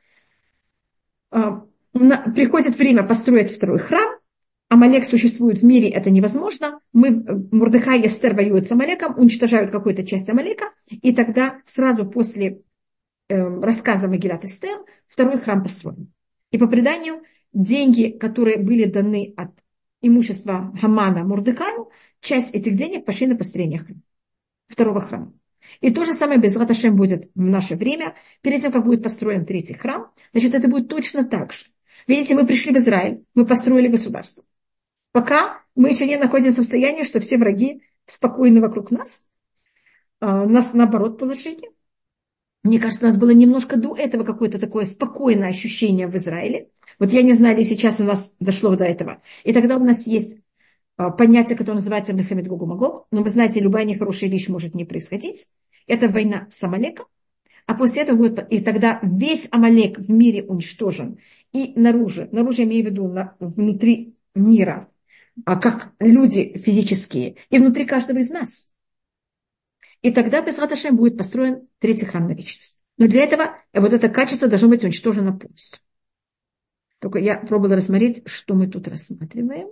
Приходит время построить второй храм. Амалек существует в мире, это невозможно. Мордехай и Эстер воюют с Амалеком, уничтожают какую-то часть Амалека. И тогда сразу после рассказа Мегилат Эстер второй храм построен. И по преданию деньги, которые были даны от имущества Хамана Мордехаю, часть этих денег пошли на построение второго храма. И то же самое Безрат Ашем будет в наше время, перед тем, как будет построен третий храм. Значит, это будет точно так же. Видите, мы пришли в Израиль, мы построили государство. Пока мы еще не находимся в состоянии, что все враги спокойны вокруг нас. У нас наоборот положение. Мне кажется, у нас было немножко до этого какое-то такое спокойное ощущение в Израиле. Вот я не знаю, ли сейчас у нас дошло до этого. И тогда у нас есть понятие, которое называется Мельхамед Гог уМагог. Но вы знаете, любая нехорошая вещь может не происходить. Это война с Амалеком. А после этого будет... И тогда весь Амалек в мире уничтожен. И наружу я имею в виду внутри мира, как люди физические, и внутри каждого из нас. И тогда Безрат Ашем будет построен третий храм на вечность. Но для этого вот это качество должно быть уничтожено полностью. Только я пробовала рассмотреть, что мы тут рассматриваем.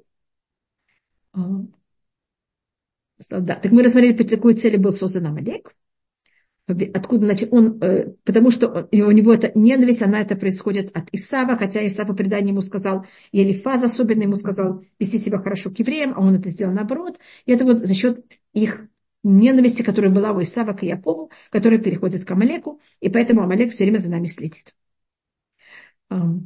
Да, так мы рассмотрели, по какой цели был создан Амалек. Откуда, значит, потому что у него эта ненависть, это происходит от Исава, хотя Исав по преданию ему сказал, и Элифаз особенно ему сказал вести себя хорошо к евреям, а он это сделал наоборот. И это вот за счет их ненависти, которая была у Исава к Якову, которая переходит к Амалеку, и поэтому Амалек все время за нами следит. Да,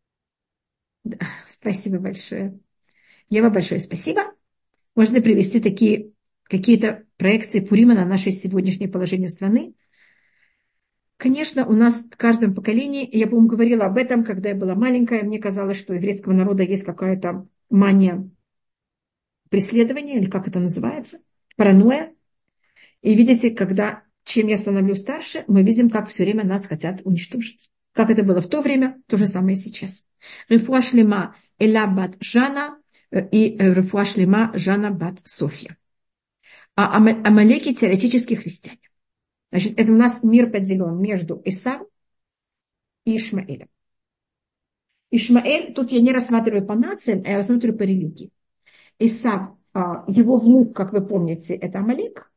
спасибо большое. Ева, большое спасибо. Можно привести такие какие-то проекции Пурима на наше сегодняшнее положение страны. Конечно, у нас в каждом поколении, я, по-моему, говорила об этом, когда я была маленькая, мне казалось, что у еврейского народа есть какая-то мания преследования, или как это называется, паранойя. И видите, чем я становлюсь старше, мы видим, как все время нас хотят уничтожить. Как это было в то время, то же самое и сейчас. Рефуа шлема Эла бат Жана и Рефуа шлема Жана бат Софья. А Амалеки теоретически христиане. Значит, это у нас мир поделен между Исавом и Ишмаэлем. Ишмаэль, тут я не рассматриваю по нациям, а я рассматриваю по религии. Исав, его внук, как вы помните, это Амалек.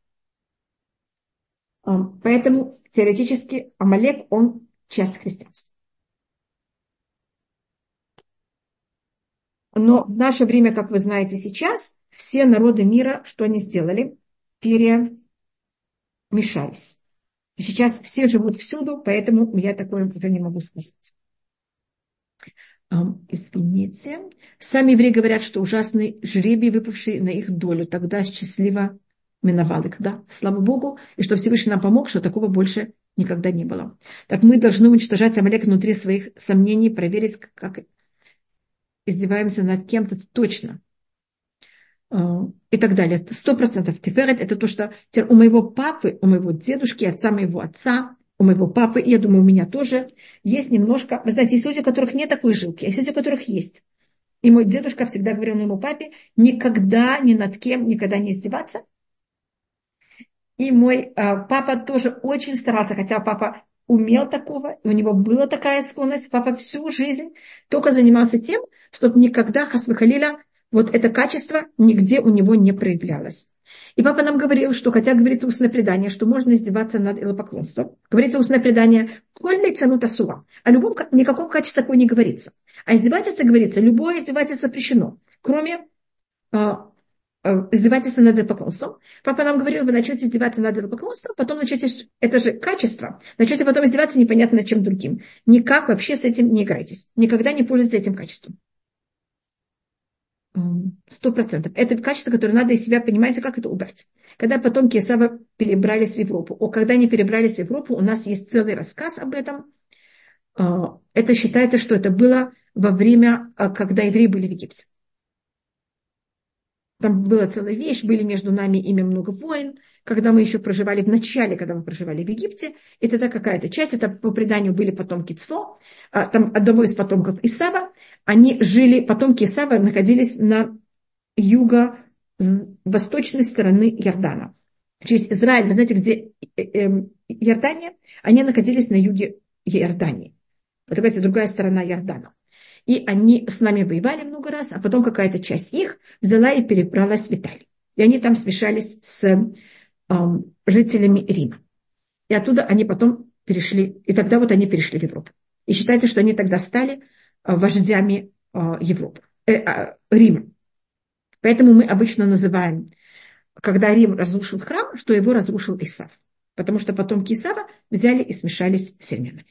Поэтому теоретически Амалек, он часть христианства. Но в наше время, как вы знаете сейчас, все народы мира, что они сделали? Перемешались. Сейчас все живут всюду, поэтому я такое уже не могу сказать. Извините. Сами евреи говорят, что ужасный жребий, выпавший на их долю, тогда счастливо миновал их. Да? Слава Богу, и что Всевышний нам помог, что такого больше никогда не было. Так мы должны уничтожать Амалек внутри своих сомнений, проверить, как издеваемся над кем-то точно. И так далее. 100%. Тиферет — это то, что у моего папы, у моего дедушки, отца моего отца, у моего папы, я думаю, у меня тоже есть немножко... Вы знаете, есть люди, у которых нет такой жилки, а есть люди, у которых есть. И мой дедушка всегда говорил моему папе, никогда ни над кем, никогда не издеваться. И мой папа тоже очень старался, хотя папа умел такого, у него была такая склонность. Папа всю жизнь только занимался тем, чтобы никогда, хас-вахалиля, вот это качество нигде у него не проявлялось. И папа нам говорил, что хотя говорится устное предание, что можно издеваться над идолопоклонством, говорится устное предание, кольный цанут асуа. О любом, никаком качестве такого не говорится. А издевательство говорится, любое издевательство запрещено, кроме издевательство над идолопоклонством. Папа нам говорил, вы начнете издеваться над идолопоклонством, потом начнете, это же качество, начнете потом издеваться непонятно над чем другим. Никак вообще с этим не играйтесь. Никогда не пользуйтесь этим качеством. 100%. Это качество, которое надо из себя, понимаете, как это убрать. Когда потомки Исава перебрались в Европу, когда они перебрались в Европу, у нас есть целый рассказ об этом. Это считается, что это было во время, когда евреи были в Египте. Там была целая вещь, были между нами ими много войн, когда мы еще проживали в начале, когда мы проживали в Египте, и тогда какая-то часть, это по преданию были потомки Цво, там одного из потомков Исава, они жили, потомки Исава находились на юго-восточной стороны Иордана. Через Израиль, вы знаете, где Иордания, они находились на юге Иордании. Вот, давайте, другая сторона Иордана. И они с нами воевали много раз, а потом какая-то часть их взяла и перебралась в Италию. И они там смешались с жителями Рима. И оттуда они потом перешли, и тогда вот они перешли в Европу. И считается, что они тогда стали вождями Европы, Рима. Поэтому мы обычно называем, когда Рим разрушил храм, что его разрушил Исав. Потому что потомки Исава взяли и смешались с римлянами.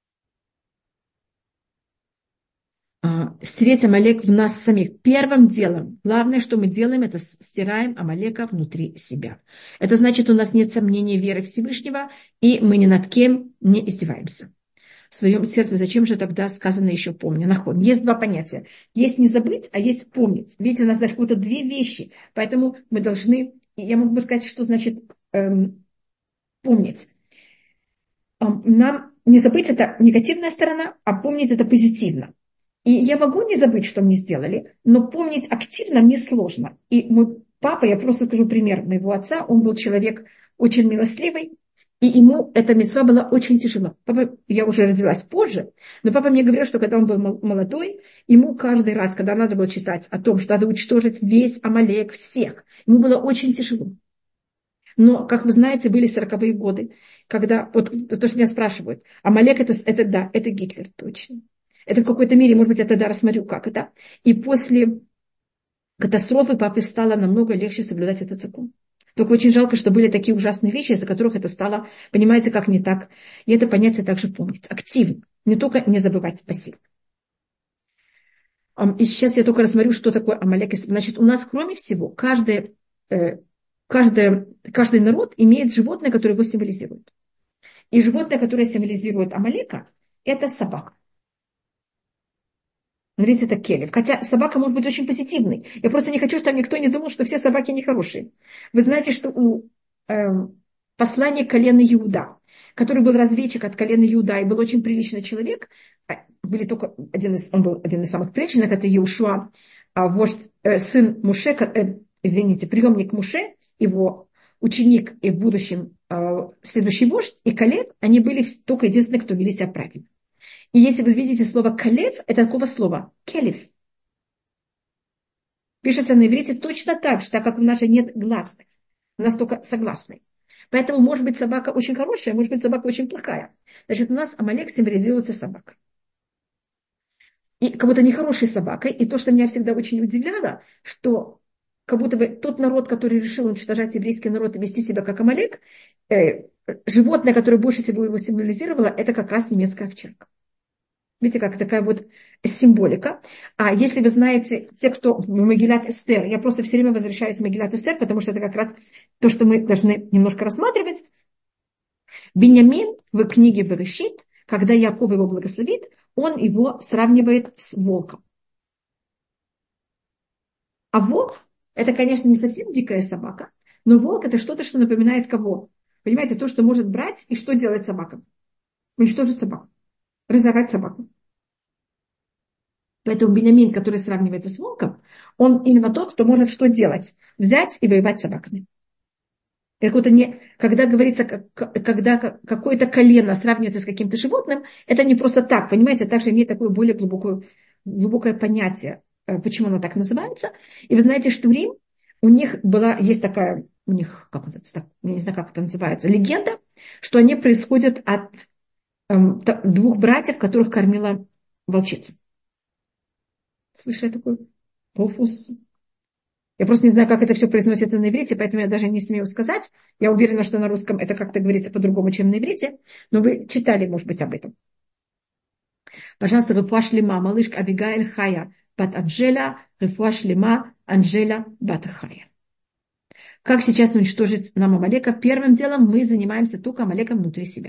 Стереть Амалек в нас самих. Первым делом, главное, что мы делаем, это стираем Амалека внутри себя. Это значит, у нас нет сомнений веры Всевышнего, и мы ни над кем не издеваемся. В своем сердце, зачем же тогда сказано еще помни? Нахон. Есть два понятия. Есть не забыть, а есть помнить. Видите, у нас даже какие-то две вещи. Поэтому мы должны, я могу сказать, что значит помнить. Нам не забыть это негативная сторона, а помнить это позитивно. И я могу не забыть, что мне сделали, но помнить активно мне сложно. И мой папа, я просто скажу пример моего отца, он был человек очень милостливый, и ему эта мицва была очень тяжела. Папа, я уже родилась позже, но папа мне говорил, что когда он был молодой, ему каждый раз, когда надо было читать о том, что надо уничтожить весь Амалек, всех, ему было очень тяжело. Но, как вы знаете, были 40-е годы, когда, вот то, что меня спрашивают, Амалек это да, это Гитлер, точно. Это в какой-то мере, может быть, я тогда рассмотрю, как это. И после катастрофы папе стало намного легче соблюдать этот закон. Только очень жалко, что были такие ужасные вещи, из-за которых это стало, понимаете, как не так. И это понятие также помнить. Активно. Не только не забывать. Спасибо. И сейчас я только рассмотрю, что такое Амалек. Значит, у нас, кроме всего, каждый народ имеет животное, которое его символизирует. И животное, которое символизирует Амалека, это собака. Говорите, это келев. Хотя собака может быть очень позитивной. Я просто не хочу, чтобы никто не думал, что все собаки нехорошие. Вы знаете, что у посланника колена Иуда, который был разведчик от колена Иуда и был очень приличный человек, он был один из самых приличных, это Иешуа, вождь, сын Муше, приемник Муше, его ученик и в будущем следующий вождь, и Калеб, они были только единственные, кто вели себя правильно. И если вы видите слово «калев», это такого слова «келев». Пишется на иврите точно так же, так как у нас же нет гласных. У нас только согласные. Поэтому может быть собака очень хорошая, может быть собака очень плохая. Значит, у нас Амалек символизируется собакой. И как будто нехорошей собакой. И то, что меня всегда очень удивляло, что как будто бы тот народ, который решил уничтожать еврейский народ и вести себя как Амалек, животное, которое больше всего его символизировало, это как раз немецкая овчарка. Видите, как такая вот символика. А если вы знаете, те, кто в Мегилат Эстер, я просто все время возвращаюсь в Мегилат Эстер, потому что это как раз то, что мы должны немножко рассматривать. Биньямин в книге Берешит, когда Яков его благословит, он его сравнивает с волком. А волк, это, конечно, не совсем дикая собака, но волк это что-то, что напоминает кого? Понимаете, то, что может брать и что делать собакам? Уничтожить собаку. Разорвать собаку. Поэтому Биньямин, который сравнивается с волком, он именно тот, кто может что делать? Взять и воевать с собаками. Это вот не, когда говорится, когда какое-то колено сравнивается с каким-то животным, это не просто так, понимаете, это также имеет такое более глубокое понятие, почему оно так называется. И вы знаете, что Рим, у них есть такая, у них, как называется, так, я не знаю, как это называется, легенда, что они происходят от двух братьев, которых кормила волчица. Слышали такое? Руфус. Я просто не знаю, как это все произносится на иврите, поэтому я даже не смею сказать. Я уверена, что на русском это как-то говорится по-другому, чем на иврите. Но вы читали, может быть, об этом. Пожалуйста, рефуа шлема, малышка Абигаэль Хая, бат Анжела, рефуа шлема, Анжела, бат Хая. Как сейчас уничтожить нам Амалека? Первым делом мы занимаемся только Амалеком внутри себя.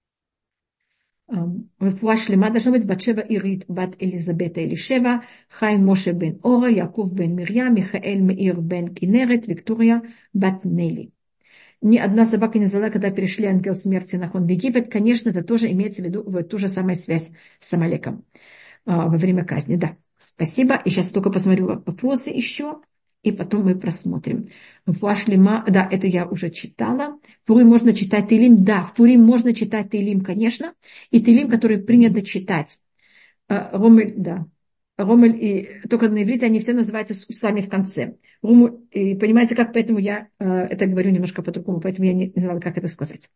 רפואה שלמה должна быть בת-שבע עירית, בת אליזבתה אלישבע, חיים משה בן אורה, יעקב בן מרים, מיכאל מאיר бен כנרת, виктория бат Нели. Ни одна собака не зала, когда перешли ангел смерти Нахон в Египет. Конечно, это тоже имеется в виду ту же самую связь с Амалеком во время казни. Да, спасибо. И сейчас только посмотрю вопросы еще. И потом мы просмотрим. Фуашлима, да, это я уже читала. В Пурим можно читать Теилим. Да, в Пурим можно читать Теилим, конечно. И Теилим, который принято читать. Ромель, да. Ромель и только на иврите они все называются с усами в конце. И понимаете, как? Поэтому я это говорю немножко по-другому. Поэтому я не знала, как это сказать.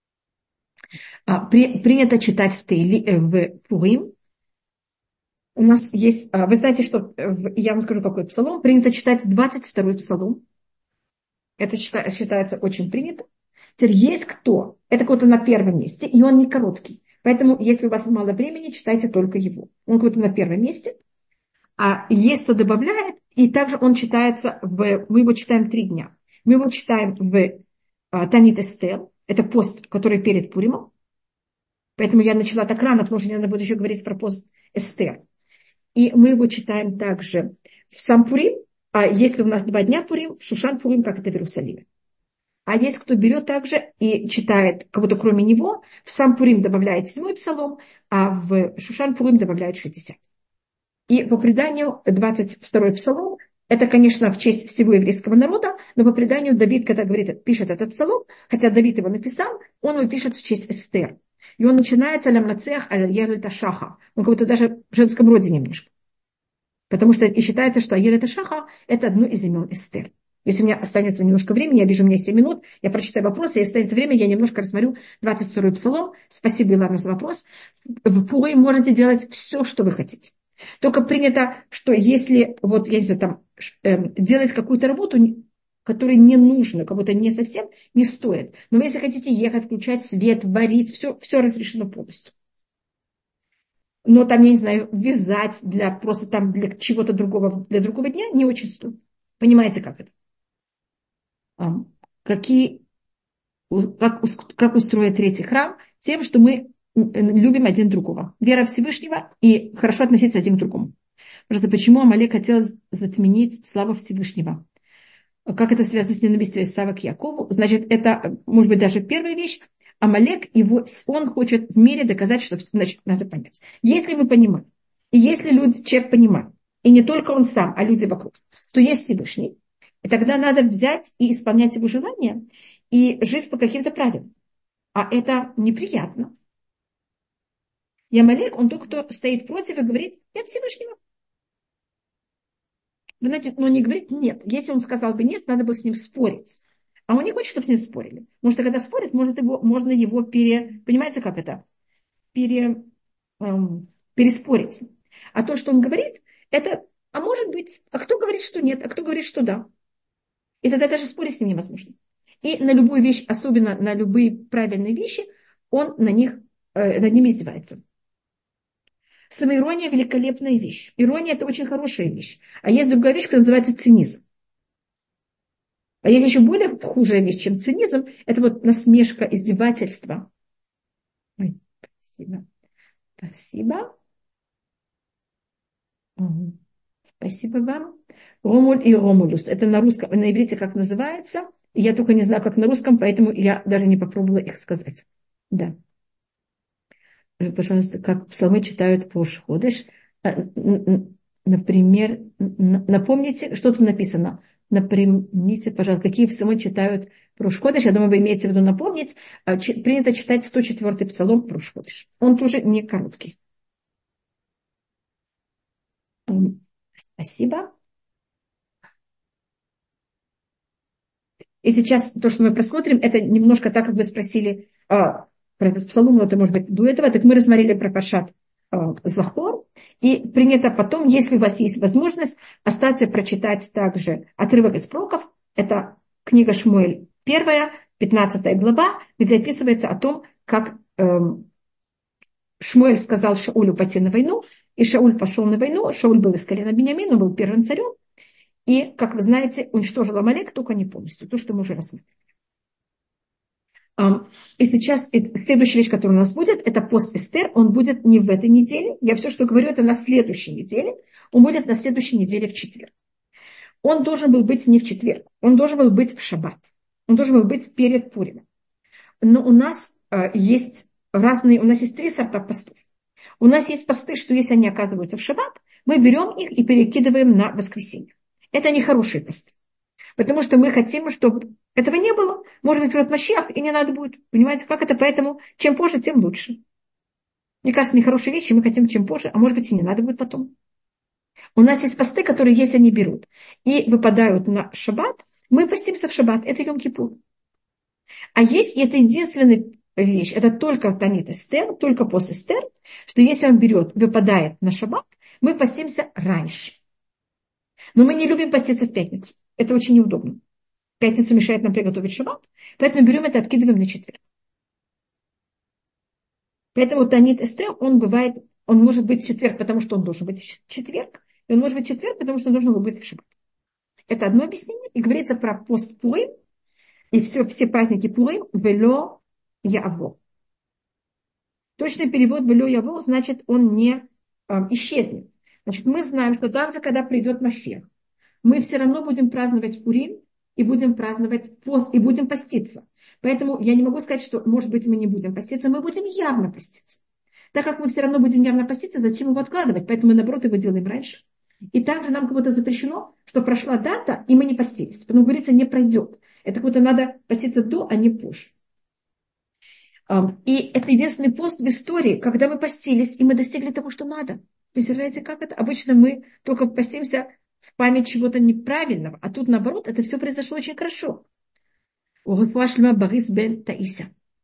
Принято читать в Пурим. У нас есть, вы знаете, что, я вам скажу, какой псалом, принято читать 22-й псалом. Это считается очень принято. Теперь есть кто, это кто-то на первом месте, и он не короткий. Поэтому, если у вас мало времени, читайте только его. Он кто-то на первом месте. А есть кто добавляет, и также он читается, мы его читаем 3 дня. Мы его читаем в Танит Эстер, это пост, который перед Пуримом. Поэтому я начала так рано, потому что мне надо будет еще говорить про пост Эстер. И мы его читаем также в сам Пурим, а если у нас 2 дня Пурим, в Шушан Пурим, как это в Иерусалиме. А есть кто берет также и читает, как будто кроме него, в сам Пурим добавляет 7-й псалом, а в Шушан Пурим добавляет 60. И по преданию 22-й псалом, это, конечно, в честь всего еврейского народа, но по преданию Давид, когда пишет этот псалом, хотя Давид его написал, он его пишет в честь Эстер. И он начинается лямнацех аль-Аель Ташаха. Он как будто даже в женском роде немножко. Потому что и считается, что Аель Ташаха это одно из имен Эстер. Если у меня останется немножко времени, я вижу, у меня 7 минут, я прочитаю вопросы, если останется время, я немножко рассмотрю 22-й псалом. Спасибо, Илана, за вопрос. В Пурим можете делать все, что вы хотите. Только принято, что если вот, я не знаю, там, делать какую-то работу, которая не нужна, как будто не совсем, не стоит. Но вы, если хотите ехать, включать свет, варить, все разрешено полностью. Но там, я не знаю, вязать просто там для чего-то другого, для другого дня не очень стоит. Понимаете, как это? Как устроить 3-й храм? Тем, что мы любим один другого. Вера Всевышнего и хорошо относиться один к другому. Просто почему Амалек хотел затменить славу Всевышнего? Как это связано с ненавистью Исава к Якову? Значит, это, может быть, даже первая вещь. Амалек, он хочет в мире доказать, что, значит, надо понять. Если мы понимаем, и если человек понимает, и не только он сам, а люди вокруг, то есть Всевышний, и тогда надо взять и исполнять его желания, и жить по каким-то правилам. А это неприятно. И Амалек, он только кто стоит против и говорит, нет Всевышнего. Вы знаете, но не говорит нет. Если он сказал бы нет, надо было с ним спорить. А он не хочет, чтобы с ним спорили. Потому что когда спорят, можно его понимаете, как это? Переспорить. А то, что он говорит, это, а может быть, а кто говорит, что нет, а кто говорит, что да. И тогда даже спорить с ним невозможно. И на любую вещь, особенно на любые правильные вещи, он над ними издевается. Самоирония – великолепная вещь. Ирония – это очень хорошая вещь. А есть другая вещь, которая называется цинизм. А есть еще более худшая вещь, чем цинизм. Это вот насмешка, издевательство. Ой, спасибо. Спасибо. Угу. Спасибо вам. Ромуль и Ромулюс. Это на русском, на иврите как называется. Я только не знаю, как на русском, поэтому я даже не попробовала их сказать. Да. Пожалуйста, как псалмы читают по Ходеш. Например, напомните, что тут написано. Напомните, пожалуйста, какие псалмы читают в Рош ходеш. Я думаю, вы имеете в виду напомнить. Принято читать 104-й псалом в Рош ходеш. Он тоже не короткий. Спасибо. И сейчас то, что мы просмотрим, это немножко так, как вы спросили про этот псалом, но это может быть до этого. Так мы рассмотрели про Пашат Захор. И принято потом, если у вас есть возможность, остаться прочитать также отрывок из пророков. Это книга Шмуэль 1, 15 глава, где описывается о том, как Шмуэль сказал Шаулю пойти на войну, и Шауль пошел на войну. Шауль был из колена Биньямина, был первым царем. И, как вы знаете, уничтожил Амалек, только не полностью. То, что мы уже рассмотрели. И сейчас следующая вещь, которая у нас будет, это пост Эстер. Он будет не в этой неделе. Я все, что говорю, это на следующей неделе. Он будет на следующей неделе в четверг. Он должен был быть не в четверг. Он должен был быть в шаббат. Он должен был быть перед Пуримом. Но у нас есть разные, у нас есть 3 сорта постов. У нас есть посты, что если они оказываются в шаббат, мы берем их и перекидываем на воскресенье. Это не хорошие посты. Потому что мы хотим, чтобы этого не было. Может быть, придет Машиах, и не надо будет. Понимаете, как это? Поэтому чем позже, тем лучше. Мне кажется, нехорошие вещи мы хотим чем позже, а может быть, и не надо будет потом. У нас есть посты, которые, если они берут и выпадают на шаббат, мы постимся в шаббат. Это Йом-Кипур. А есть, и это единственная вещь, это только Танит Эстер, только пост Эстер, что если он берет, выпадает на шаббат, мы постимся раньше. Но мы не любим поститься в пятницу. Это очень неудобно. В пятницу мешает нам приготовить шаббат, поэтому берем это и откидываем на четверг. Поэтому Танит Эстер, он может быть в четверг, потому что он должен быть в четверг, и он может быть в четверг, потому что он должен был быть в шаббат. Это одно объяснение. И говорится про пост Пурим, и все праздники Пурим, вело яво. Точный перевод вело яво значит, он не исчезнет. Значит, мы знаем, что даже когда придет Машиах, мы все равно будем праздновать Пурим, и будем праздновать пост, и будем поститься. Поэтому я не могу сказать, что, может быть, мы не будем поститься, мы будем явно поститься. Так как мы все равно будем явно поститься, зачем его откладывать? Поэтому мы, наоборот, его делаем раньше. И также нам как будто запрещено, что прошла дата, и мы не постились. Потому, говорится, не пройдет. Это как будто надо поститься до, а не позже. И это единственный пост в истории, когда мы постились, и мы достигли того, что надо. Представляете, как это? Обычно мы только постимся в память чего-то неправильного, а тут, наоборот, это все произошло очень хорошо. Борис бен Таиса.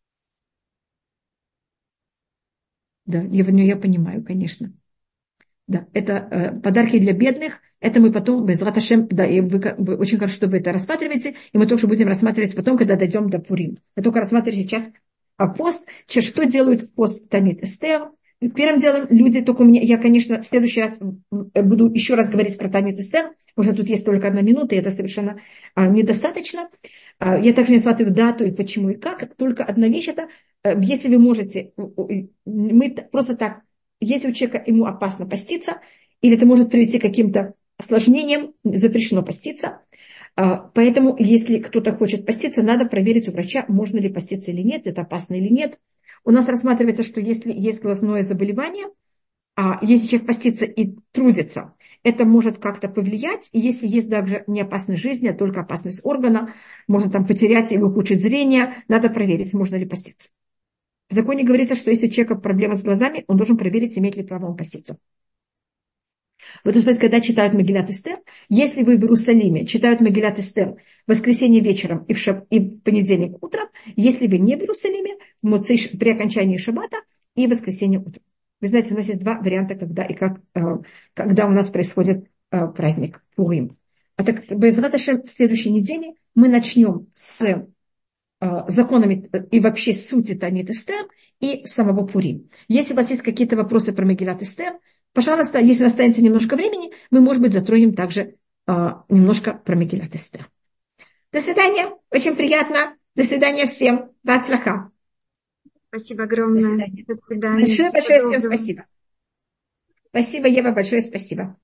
Да, я понимаю, конечно. Да, это подарки для бедных. Это мы потом, Безрат Ашем, да, и вы очень хорошо, что вы это рассматриваете, и мы тоже будем рассматривать потом, когда дойдем до Пурим. Я только рассматриваю сейчас пост, что делают в пост Танит Эстер. Первым делом люди, только у меня, я, конечно, в следующий раз буду еще раз говорить про Танит Эстер, потому что тут есть только 1 минута, и это совершенно недостаточно. Я также не смотрю дату и почему и как. Только одна вещь это, если вы можете, мы просто так, если у человека ему опасно поститься, или это может привести к каким-то осложнениям, запрещено поститься. Поэтому, если кто-то хочет поститься, надо проверить у врача, можно ли поститься или нет, это опасно или нет. У нас рассматривается, что если есть глазное заболевание, если человек постится и трудится, это может как-то повлиять. И если есть также не опасность жизни, а только опасность органа, можно там потерять или ухудшить зрение, надо проверить, можно ли поститься. В законе говорится, что если у человека проблема с глазами, он должен проверить, имеет ли право он поститься. Вот, когда читают Мегилат Эстер, если вы в Иерусалиме читают Мегилат Эстер в воскресенье вечером и в понедельник утром, если вы не в Иерусалиме, при окончании шаббата и в воскресенье утром. Вы знаете, у нас есть 2 варианта, когда и как, когда у нас происходит праздник Пурим. А так, Безрат Ашем, в следующей неделе мы начнем с законами и вообще сути Танит Эстер и самого Пурим. Если у вас есть какие-то вопросы про Мегилат Эстер, пожалуйста, если останется немножко времени, мы, может быть, затронем также немножко про Мегилат Эстер. До свидания. Очень приятно. До свидания всем. Бацлаха. Спасибо огромное. До свидания. Большое всем спасибо. Спасибо, Ева, большое спасибо.